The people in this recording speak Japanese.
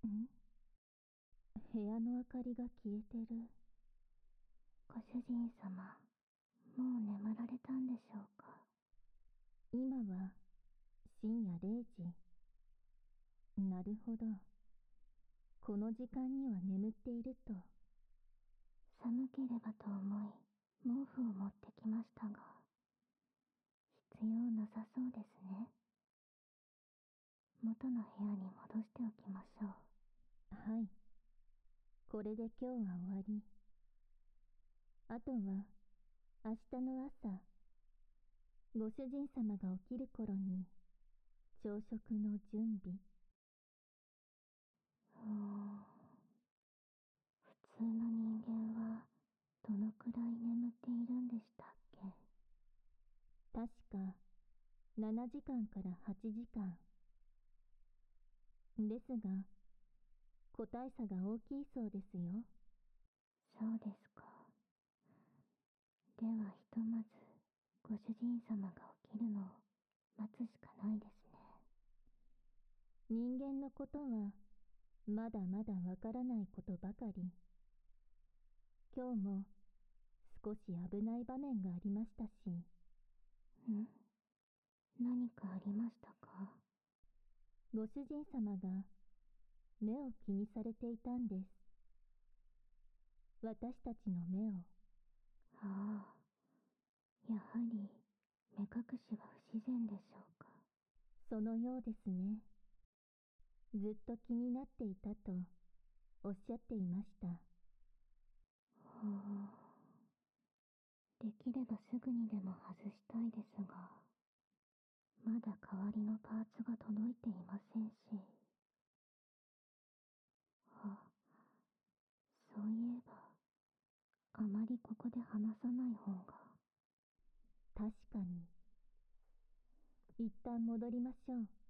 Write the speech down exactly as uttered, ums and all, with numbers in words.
ん部屋の明かりが消えてる。 ご主人様、もう眠られたんでしょうか。 今は深夜れいじ。なるほど。この時間には眠っていると。 寒ければと思い、毛布を持ってきましたが、必要なさそうですね。元の部屋に戻しておきましょう。 はい。これで今日は終わり。あとは明日の朝、ご主人様が起きる頃に朝食の準備。 うーん。普通の人間はどのくらい眠っているんでしたっけ。 確かななじかんからはちじかん。ですが、個体差が大きいそうですよ。 そうですか。ではひとまずご主人様が起きるのを待つしかないですね。 人間のことはまだまだわからないことばかり。今日も少し危ない場面がありましたし。 ん？何かありましたか？ ご主人様が目を気にされていたんです。私たちの目を。 ああ、やはり目隠しは不自然でしょうか。 そのようですね。ずっと気になっていたとおっしゃっていました。 ほう。できればすぐにでも外したいですが、まだ代わりのパーツが届いていませんし。あ、そういえば、あまりここで話さない方が。 確かに。一旦戻りましょう。